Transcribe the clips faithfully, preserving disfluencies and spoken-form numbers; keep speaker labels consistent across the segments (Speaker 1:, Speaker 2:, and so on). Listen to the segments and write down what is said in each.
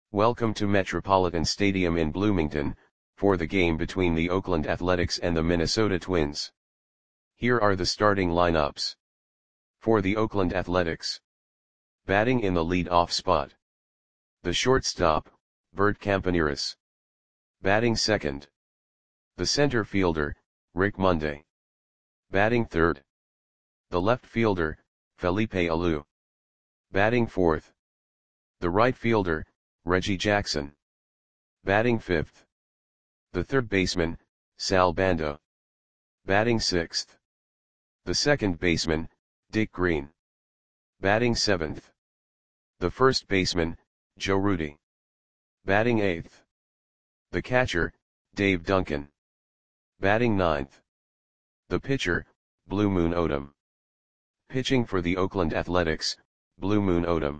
Speaker 1: Welcome to Metropolitan Stadium in Bloomington, for the game between the Oakland Athletics and the Minnesota Twins. Here are the starting lineups. For the Oakland Athletics. Batting in the lead-off spot. The shortstop, Bert Campaneris. Batting second. The center fielder, Rick Monday. Batting third. The left fielder, Felipe Alou. Batting fourth. The right fielder, Reggie Jackson. Batting fifth. The third baseman, Sal Bando. Batting sixth. The second baseman, Dick Green. Batting seventh. The first baseman, Joe Rudi. Batting eighth. The catcher, Dave Duncan. Batting ninth. The pitcher, Blue Moon Odom. Pitching for the Oakland Athletics, Blue Moon Odom.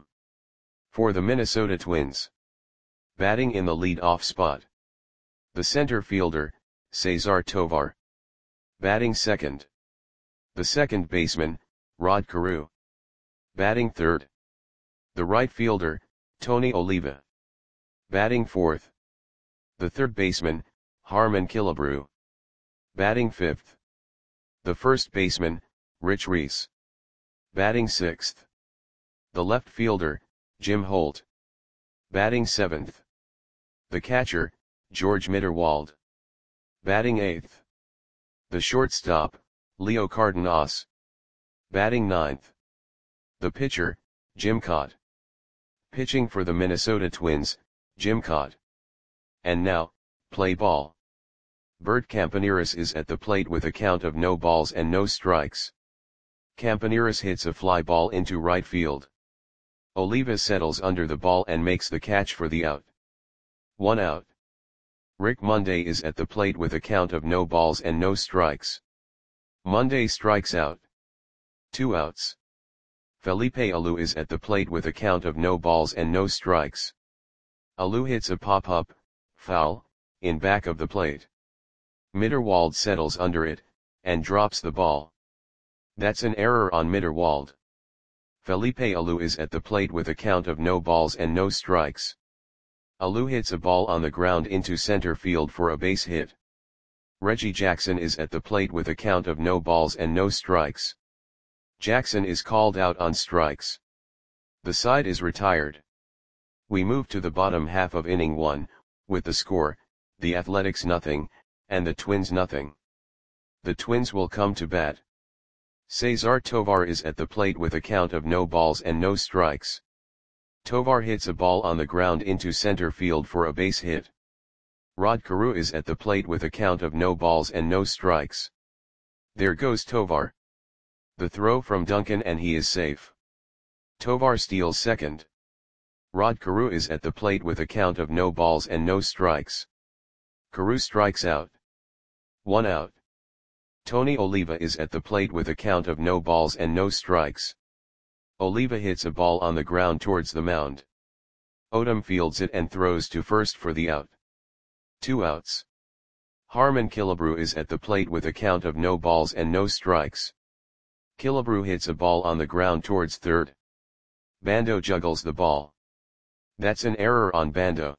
Speaker 1: For the Minnesota Twins. Batting in the lead-off spot. The center fielder, Cesar Tovar. Batting second. The second baseman, Rod Carew. Batting third. The right fielder, Tony Oliva. Batting fourth. The third baseman, Harmon Killebrew. Batting fifth. The first baseman, Rich Reese. Batting sixth. The left fielder, Jim Holt. Batting seventh. The catcher, George Mitterwald. Batting eighth. The shortstop, Leo Cardenas. Batting ninth. The pitcher, Jim Kaat. Pitching for the Minnesota Twins, Jim Kaat. And now, play ball. Bert Campaneris is at the plate with a count of no balls and no strikes. Campaneris hits a fly ball into right field. Oliva settles under the ball and makes the catch for the out. One out. Rick Monday is at the plate with a count of no balls and no strikes. Monday strikes out. Two outs. Felipe Alou is at the plate with a count of no balls and no strikes. Alou hits a pop-up, foul, in back of the plate. Mitterwald settles under it, and drops the ball. That's an error on Mitterwald. Felipe Alou is at the plate with a count of no balls and no strikes. Alou hits a ball on the ground into center field for a base hit. Reggie Jackson is at the plate with a count of no balls and no strikes. Jackson is called out on strikes. The side is retired. We move to the bottom half of inning one, with the score, the Athletics nothing, and the Twins nothing. The Twins will come to bat. Cesar Tovar is at the plate with a count of no balls and no strikes. Tovar hits a ball on the ground into center field for a base hit. Rod Carew is at the plate with a count of no balls and no strikes. There goes Tovar. The throw from Duncan and he is safe. Tovar steals second. Rod Carew is at the plate with a count of no balls and no strikes. Carew strikes out. One out. Tony Oliva is at the plate with a count of no balls and no strikes. Oliva hits a ball on the ground towards the mound. Odom fields it and throws to first for the out. Two outs. Harmon Killebrew is at the plate with a count of no balls and no strikes. Killebrew hits a ball on the ground towards third. Bando juggles the ball. That's an error on Bando.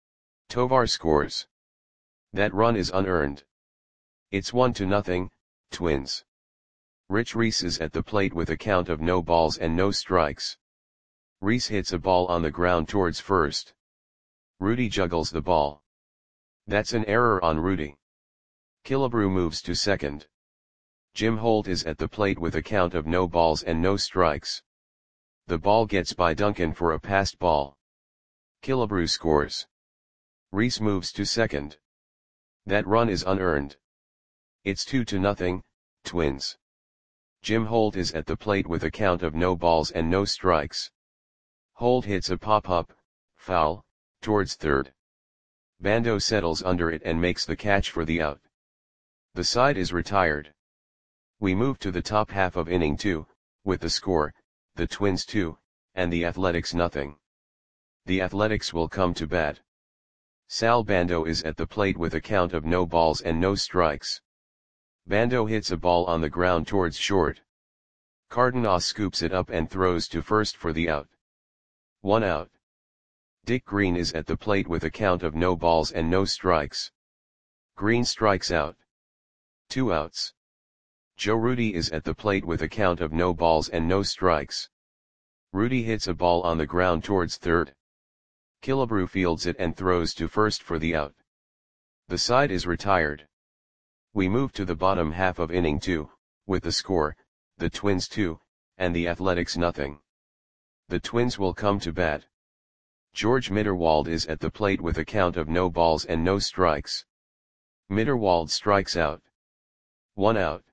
Speaker 1: Tovar scores. That run is unearned. It's one to nothing, Twins. Rich Reese is at the plate with a count of no balls and no strikes. Reese hits a ball on the ground towards first. Rudi juggles the ball. That's an error on Rudi. Killebrew moves to second. Jim Holt is at the plate with a count of no balls and no strikes. The ball gets by Duncan for a passed ball. Killebrew scores. Reese moves to second. That run is unearned. It's two to nothing, Twins. Jim Holt is at the plate with a count of no balls and no strikes. Holt hits a pop-up, foul, towards third. Bando settles under it and makes the catch for the out. The side is retired. We move to the top half of inning two, with the score, the Twins two, and the Athletics nothing. The Athletics will come to bat. Sal Bando is at the plate with a count of no balls and no strikes. Bando hits a ball on the ground towards short. Cardenas scoops it up and throws to first for the out. One out. Dick Green is at the plate with a count of no balls and no strikes. Green strikes out. Two outs. Joe Rudi is at the plate with a count of no balls and no strikes. Rudi hits a ball on the ground towards third. Killebrew fields it and throws to first for the out. The side is retired. We move to the bottom half of inning two, with the score, the Twins two, and the Athletics nothing. The Twins will come to bat. George Mitterwald is at the plate with a count of no balls and no strikes. Mitterwald strikes out. One out.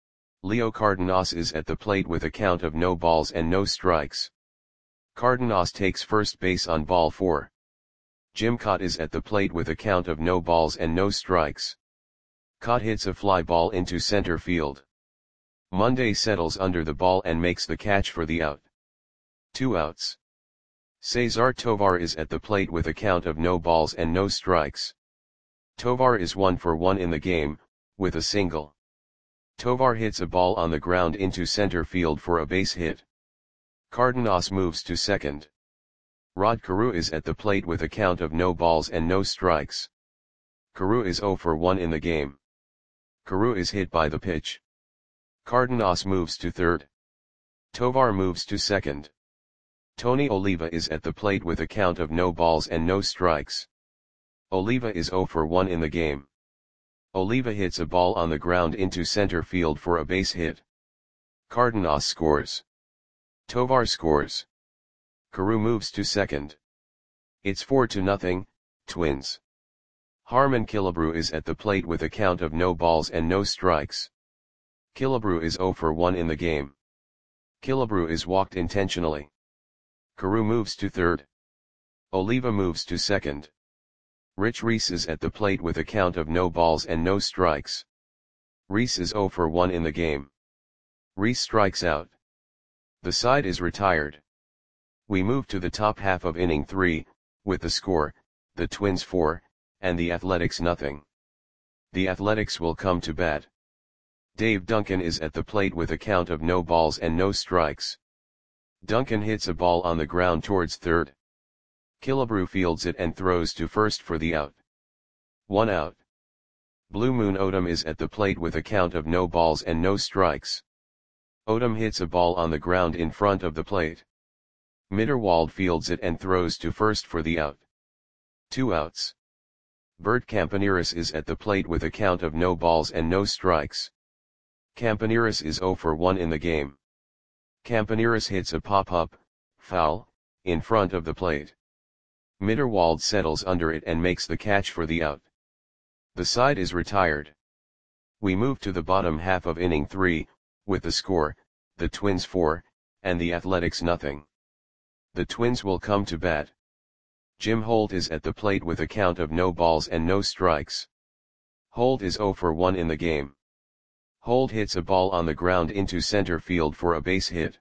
Speaker 1: Leo Cardenas is at the plate with a count of no balls and no strikes. Cardenas takes first base on ball four. Jim Kaat is at the plate with a count of no balls and no strikes. Kaat hits a fly ball into center field. Monday settles under the ball and makes the catch for the out. Two outs. Cesar Tovar is at the plate with a count of no balls and no strikes. Tovar is one for one in the game, with a single. Tovar hits a ball on the ground into center field for a base hit. Cardenas moves to second. Rod Carew is at the plate with a count of no balls and no strikes. Carew is zero for one in the game. Carew is hit by the pitch. Cardenas moves to third. Tovar moves to second. Tony Oliva is at the plate with a count of no balls and no strikes. Oliva is zero for one in the game. Oliva hits a ball on the ground into center field for a base hit. Cardenas scores. Tovar scores. Carew moves to second. It's four to nothing, Twins. Harmon Killebrew is at the plate with a count of no balls and no strikes. Killebrew is zero for one in the game. Killebrew is walked intentionally. Carew moves to third. Oliva moves to second. Rich Reese is at the plate with a count of no balls and no strikes. Reese is zero for one in the game. Reese strikes out. The side is retired. We move to the top half of inning three, with the score, the Twins four, and the Athletics nothing. The Athletics will come to bat. Dave Duncan is at the plate with a count of no balls and no strikes. Duncan hits a ball on the ground towards third. Killebrew fields it and throws to first for the out. One out. Blue Moon Odom is at the plate with a count of no balls and no strikes. Odom hits a ball on the ground in front of the plate. Mitterwald fields it and throws to first for the out. Two outs. Bert Campaneris is at the plate with a count of no balls and no strikes. Campaneris is zero for one in the game. Campaneris hits a pop-up, foul, in front of the plate. Mitterwald settles under it and makes the catch for the out. The side is retired. We move to the bottom half of inning three, with the score, the Twins four, and the Athletics nothing. The Twins will come to bat. Jim Holt is at the plate with a count of no balls and no strikes. Holt is zero for one in the game. Holt hits a ball on the ground into center field for a base hit.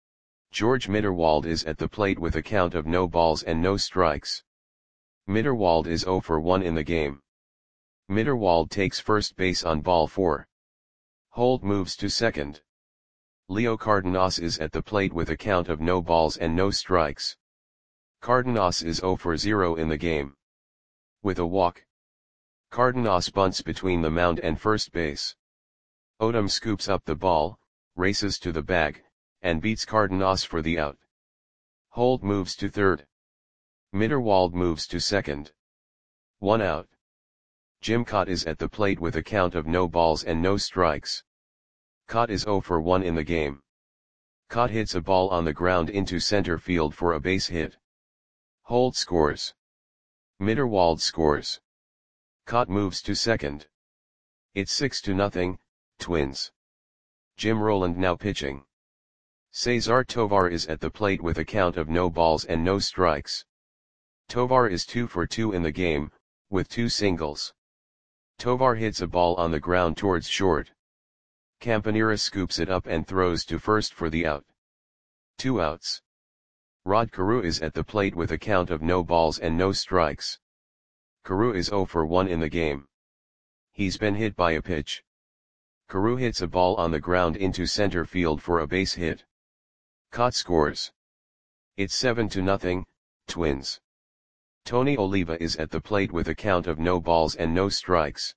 Speaker 1: George Mitterwald is at the plate with a count of no balls and no strikes. Mitterwald is zero for one in the game. Mitterwald takes first base on ball four. Holt moves to second. Leo Cardenas is at the plate with a count of no balls and no strikes. Cardenas is zero for zero in the game. With a walk. Cardenas bunts between the mound and first base. Odom scoops up the ball, races to the bag, and beats Cardenas for the out. Holt moves to third. Mitterwald moves to second. One out. Jim Kaat is at the plate with a count of no balls and no strikes. Kaat is zero for one in the game. Kaat hits a ball on the ground into center field for a base hit. Holt scores. Mitterwald scores. Kaat moves to second. It's six to nothing, Twins. Jim Rowland now pitching. Cesar Tovar is at the plate with a count of no balls and no strikes. Tovar is two for two in the game, with two singles. Tovar hits a ball on the ground towards short. Campaneris scoops it up and throws to first for the out. Two outs. Rod Carew is at the plate with a count of no balls and no strikes. Carew is zero for one in the game. He's been hit by a pitch. Carew hits a ball on the ground into center field for a base hit. Kaat scores. It's seven to nothing, Twins. Tony Oliva is at the plate with a count of no balls and no strikes.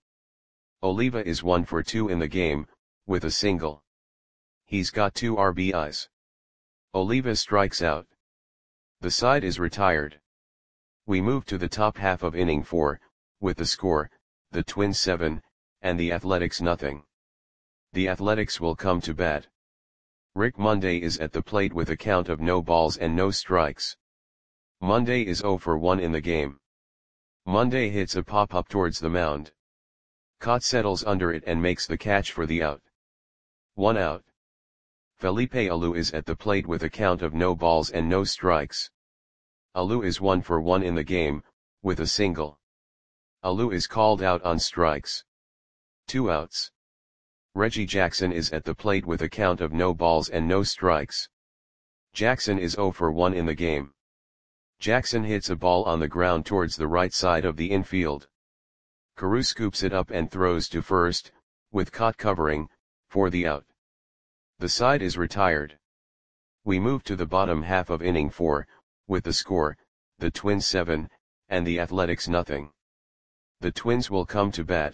Speaker 1: Oliva is one for two in the game, with a single. He's got two R B Is. Oliva strikes out. The side is retired. We move to the top half of inning four, with the score, the Twins seven, and the Athletics nothing. The Athletics will come to bat. Rick Monday is at the plate with a count of no balls and no strikes. Monday is zero for one in the game. Monday hits a pop-up towards the mound. Cott settles under it and makes the catch for the out. One out. Felipe Alou is at the plate with a count of no balls and no strikes. Alou is one for one in the game, with a single. Alou is called out on strikes. Two outs. Reggie Jackson is at the plate with a count of no balls and no strikes. Jackson is zero for one in the game. Jackson hits a ball on the ground towards the right side of the infield. Carew scoops it up and throws to first, with Cott covering, for the out. The side is retired. We move to the bottom half of inning four, with the score, the Twins seven, and the Athletics nothing. The Twins will come to bat.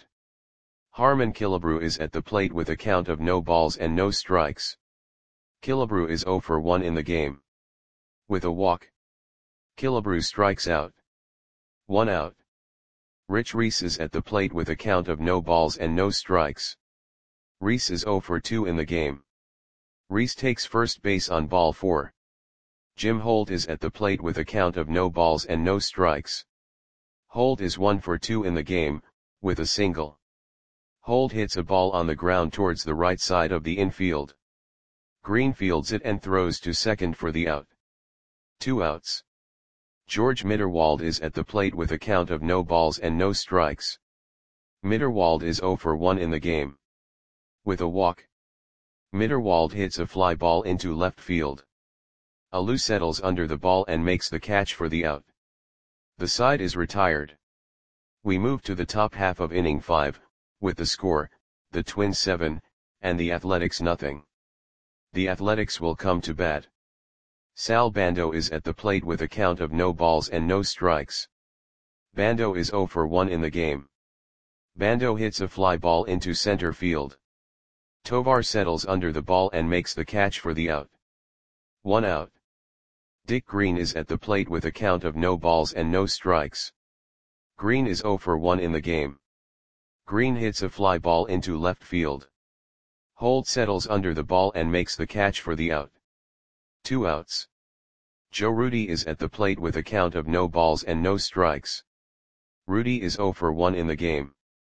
Speaker 1: Harmon Killebrew is at the plate with a count of no balls and no strikes. Killebrew is zero for one in the game. With a walk, Killebrew strikes out. One out. Rich Reese is at the plate with a count of no balls and no strikes. Reese is zero for two in the game. Reese takes first base on ball four. Jim Holt is at the plate with a count of no balls and no strikes. Holt is one for two in the game, with a single. Holt hits a ball on the ground towards the right side of the infield. Green fields it and throws to second for the out. Two outs. George Mitterwald is at the plate with a count of no balls and no strikes. Mitterwald is zero for one in the game. With a walk, Mitterwald hits a fly ball into left field. Alou settles under the ball and makes the catch for the out. The side is retired. We move to the top half of inning five, with the score, the Twins seven, and the Athletics nothing. The Athletics will come to bat. Sal Bando is at the plate with a count of no balls and no strikes. Bando is zero for one in the game. Bando hits a fly ball into center field. Tovar settles under the ball and makes the catch for the out. One out. Dick Green is at the plate with a count of no balls and no strikes. Green is zero for one in the game. Green hits a fly ball into left field. Holt settles under the ball and makes the catch for the out. Two outs. Joe Rudi is at the plate with a count of no balls and no strikes. Rudi is zero for one in the game.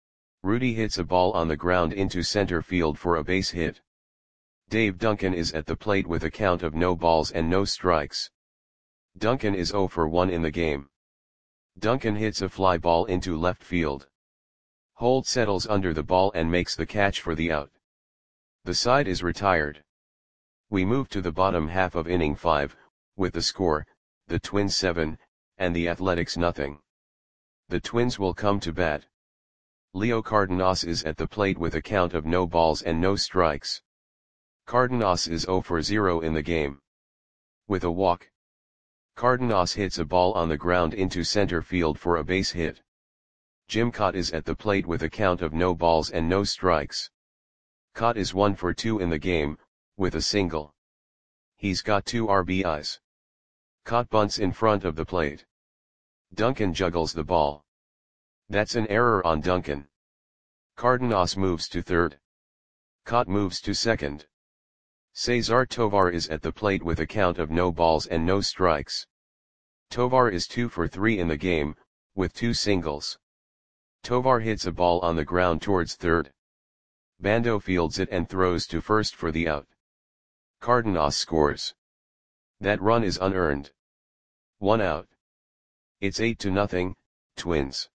Speaker 1: Rudi hits a ball on the ground into center field for a base hit. Dave Duncan is at the plate with a count of no balls and no strikes. Duncan is zero for one in the game. Duncan hits a fly ball into left field. Holt settles under the ball and makes the catch for the out. The side is retired. We move to the bottom half of inning five, with the score, the Twins seven, and the Athletics nothing. The Twins will come to bat. Leo Cardenas is at the plate with a count of no balls and no strikes. Cardenas is zero for zero in the game. With a walk, Cardenas hits a ball on the ground into center field for a base hit. Jim Cott is at the plate with a count of no balls and no strikes. Cott is one for two in the game, with a single. He's got two R B Is. Cott bunts in front of the plate. Duncan juggles the ball. That's an error on Duncan. Cardenas moves to third. Cott moves to second. Cesar Tovar is at the plate with a count of no balls and no strikes. Tovar is two for three in the game, with two singles. Tovar hits a ball on the ground towards third. Bando fields it and throws to first for the out. Cardenas scores. That run is unearned. One out. It's eight to nothing, Twins.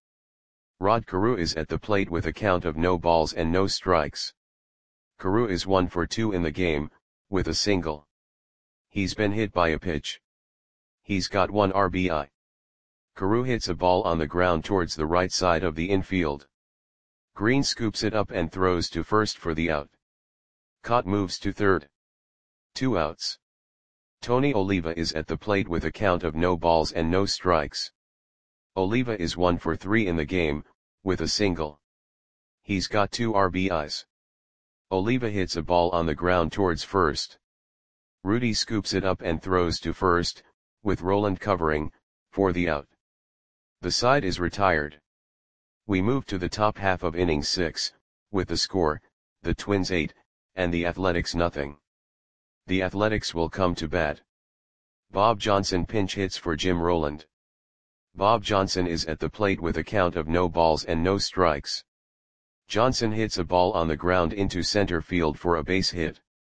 Speaker 1: Rod Carew is at the plate with a count of no balls and no strikes. Carew is one for two in the game, with a single. He's been hit by a pitch. He's got one R B I. Carew hits a ball on the ground towards the right side of the infield. Green scoops it up and throws to first for the out. Cott moves to third. Two outs. Tony Oliva is at the plate with a count of no balls and no strikes. Oliva is one for three in the game, with a single. He's got two R B Is. Oliva hits a ball on the ground towards first. Rudy scoops it up and throws to first, with Roland covering, for the out. The side is retired. We move to the top half of inning six, with the score, the Twins eight, and the Athletics nothing. The Athletics will come to bat. Bob Johnson pinch hits for Jim Roland. Bob Johnson is at the plate with a count of no balls and no strikes. Johnson hits a ball on the ground into center field for a base hit.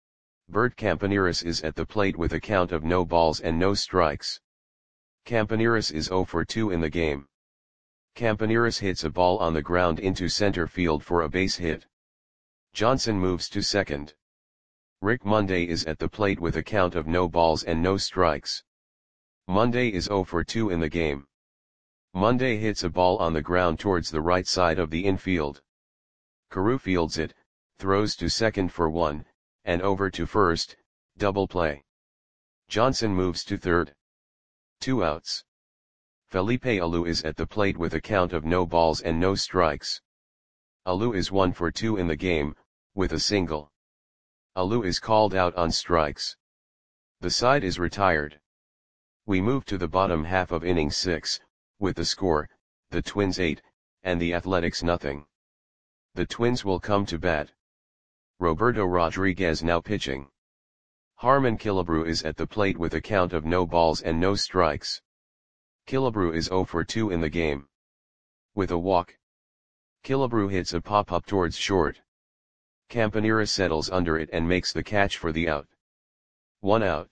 Speaker 1: Bert Campaneris is at the plate with a count of no balls and no strikes. Campaneris is zero for two in the game. Campaneris hits a ball on the ground into center field for a base hit. Johnson moves to second. Rick Monday is at the plate with a count of no balls and no strikes. Monday is zero for two in the game. Monday hits a ball on the ground towards the right side of the infield. Carew fields it, throws to second for one, and over to first, double play. Johnson moves to third. Two outs. Felipe Alou is at the plate with a count of no balls and no strikes. Alou is one for two in the game, with a single. Alou is called out on strikes. The side is retired. We move to the bottom half of inning six, with the score, the Twins eight, and the Athletics nothing. The Twins will come to bat. Roberto Rodriguez now pitching. Harmon Killebrew is at the plate with a count of no balls and no strikes. Killebrew is zero for two in the game. With a walk. Killebrew hits a pop-up towards short. Campaneris settles under it and makes the catch for the out. One out.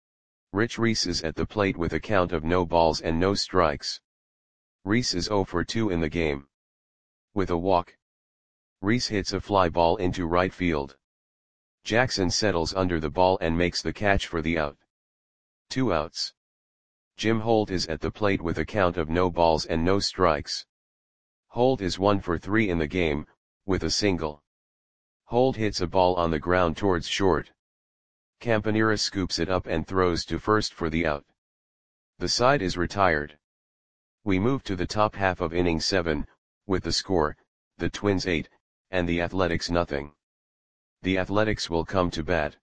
Speaker 1: Rich Reese is at the plate with a count of no balls and no strikes. Reese is zero for two in the game. With a walk. Reese hits a fly ball into right field. Jackson settles under the ball and makes the catch for the out. Two outs. Jim Holt is at the plate with a count of no balls and no strikes. Holt is one for three in the game, with a single. Holt hits a ball on the ground towards short. Campaneris scoops it up and throws to first for the out. The side is retired. We move to the top half of inning seven, with the score, the Twins eight, and the Athletics nothing. The Athletics will come to bat.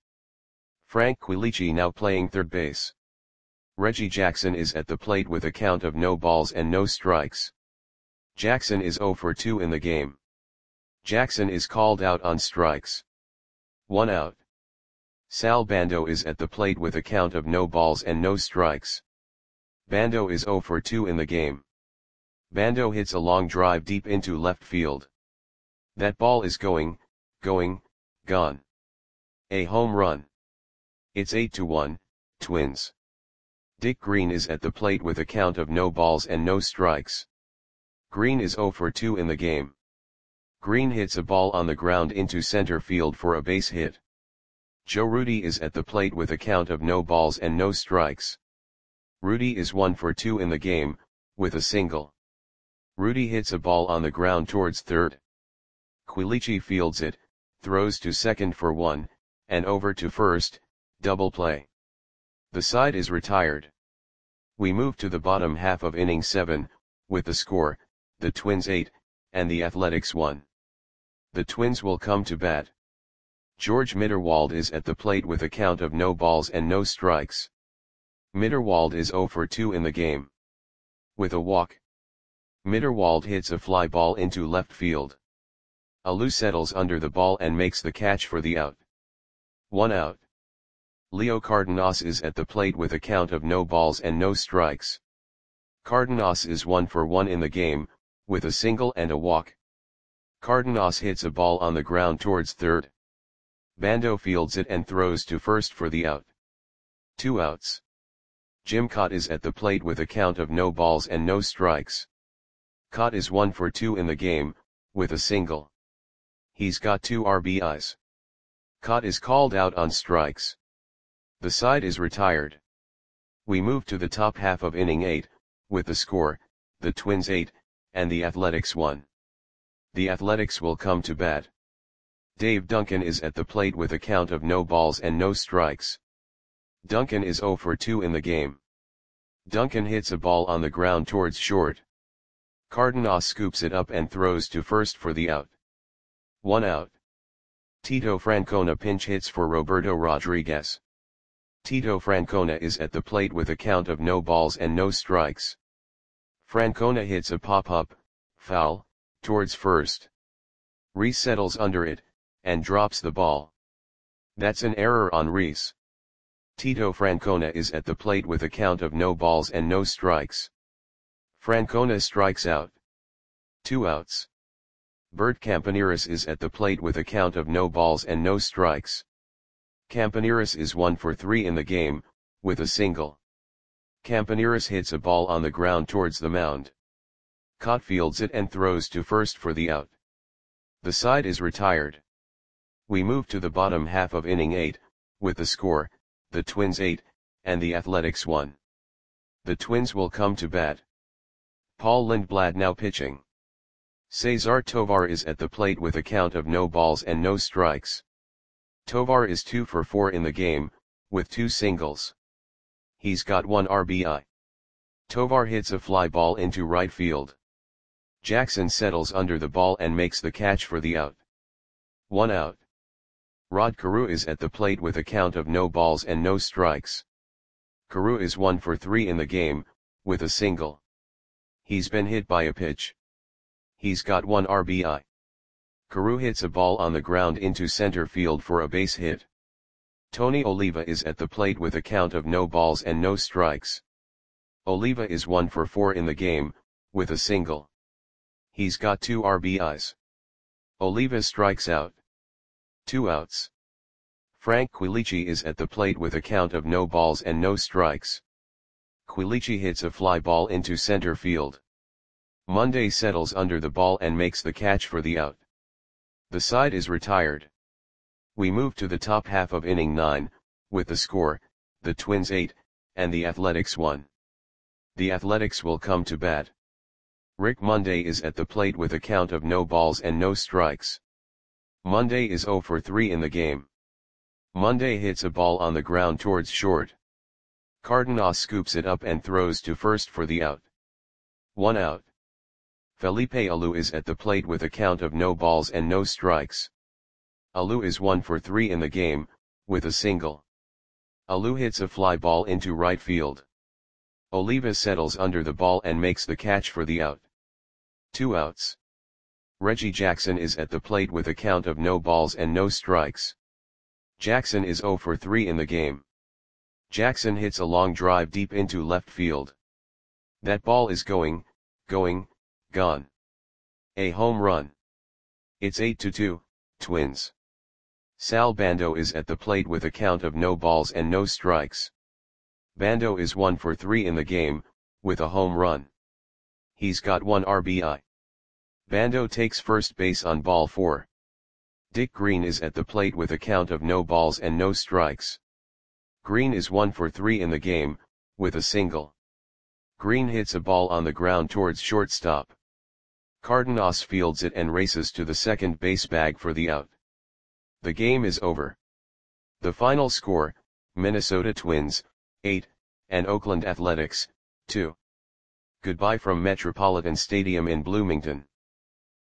Speaker 1: Frank Quilici now playing third base. Reggie Jackson is at the plate with a count of no balls and no strikes. Jackson is zero for two in the game. Jackson is called out on strikes. One out. Sal Bando is at the plate with a count of no balls and no strikes. Bando is zero for two in the game. Bando hits a long drive deep into left field. That ball is going, going, gone. A home run. It's eight to one, Twins. Dick Green is at the plate with a count of no balls and no strikes. Green is zero for two in the game. Green hits a ball on the ground into center field for a base hit. Joe Rudy is at the plate with a count of no balls and no strikes. Rudy is one for two in the game, with a single. Rudy hits a ball on the ground towards third. Quilici fields it, throws to second for one, and over to first, double play. The side is retired. We move to the bottom half of inning seven, with the score, the Twins eight, and the Athletics one. The Twins will come to bat. George Mitterwald is at the plate with a count of no balls and no strikes. Mitterwald is zero for two in the game. With a walk. Mitterwald hits a fly ball into left field. Alou settles under the ball and makes the catch for the out. One out. Leo Cardenas is at the plate with a count of no balls and no strikes. Cardenas is one for one in the game, with a single and a walk. Cardenas hits a ball on the ground towards third. Bando fields it and throws to first for the out. Two outs. Jim Cott is at the plate with a count of no balls and no strikes. Cott is one for two in the game, with a single. He's got two R B Is. Cott is called out on strikes. The side is retired. We move to the top half of inning eight, with the score, the Twins eight, and the Athletics one. The Athletics will come to bat. Dave Duncan is at the plate with a count of no balls and no strikes. Duncan is zero for two in the game. Duncan hits a ball on the ground towards short. Cardenas scoops it up and throws to first for the out. One out. Tito Francona pinch hits for Roberto Rodriguez. Tito Francona is at the plate with a count of no balls and no strikes. Francona hits a pop-up, foul, towards first. Reese settles under it, and drops the ball. That's an error on Reese. Tito Francona is at the plate with a count of no balls and no strikes. Francona strikes out. Two outs. Bert Campaneris is at the plate with a count of no balls and no strikes. Campaneris is one for three in the game, with a single. Campaneris hits a ball on the ground towards the mound. Cott fields it and throws to first for the out. The side is retired. We move to the bottom half of inning eight, with the score, the Twins eight, and the Athletics one. The Twins will come to bat. Paul Lindblad now pitching. Cesar Tovar is at the plate with a count of no balls and no strikes. Tovar is two for four in the game, with two singles. He's got one R B I. Tovar hits a fly ball into right field. Jackson settles under the ball and makes the catch for the out. One out. Rod Carew is at the plate with a count of no balls and no strikes. Carew is one for three in the game, with a single. He's been hit by a pitch. He's got one R B I. Carew hits a ball on the ground into center field for a base hit. Tony Oliva is at the plate with a count of no balls and no strikes. Oliva is one for four in the game, with a single. He's got two R B Is. Oliva strikes out. Two outs. Frank Quilici is at the plate with a count of no balls and no strikes. Quilici hits a fly ball into center field. Monday settles under the ball and makes the catch for the out. The side is retired. We move to the top half of inning nine, with the score, the Twins eight, and the Athletics one. The Athletics will come to bat. Rick Monday is at the plate with a count of no balls and no strikes. Monday is zero for three in the game. Monday hits a ball on the ground towards short. Cardenas scoops it up and throws to first for the out. One out. Felipe Alou is at the plate with a count of no balls and no strikes. Alou is one for three in the game, with a single. Alou hits a fly ball into right field. Oliva settles under the ball and makes the catch for the out. Two outs. Reggie Jackson is at the plate with a count of no balls and no strikes. Jackson is zero for three in the game. Jackson hits a long drive deep into left field. That ball is going, going, gone. A home run. It's eight to two, Twins. Sal Bando is at the plate with a count of no balls and no strikes. Bando is one for three in the game, with a home run. He's got one R B I. Bando takes first base on ball four. Dick Green is at the plate with a count of no balls and no strikes. Green is one for three in the game, with a single. Green hits a ball on the ground towards shortstop. Cardenas fields it and races to the second base bag for the out. The game is over. The final score, Minnesota Twins, eight, and Oakland Athletics, two. Goodbye from Metropolitan Stadium in Bloomington.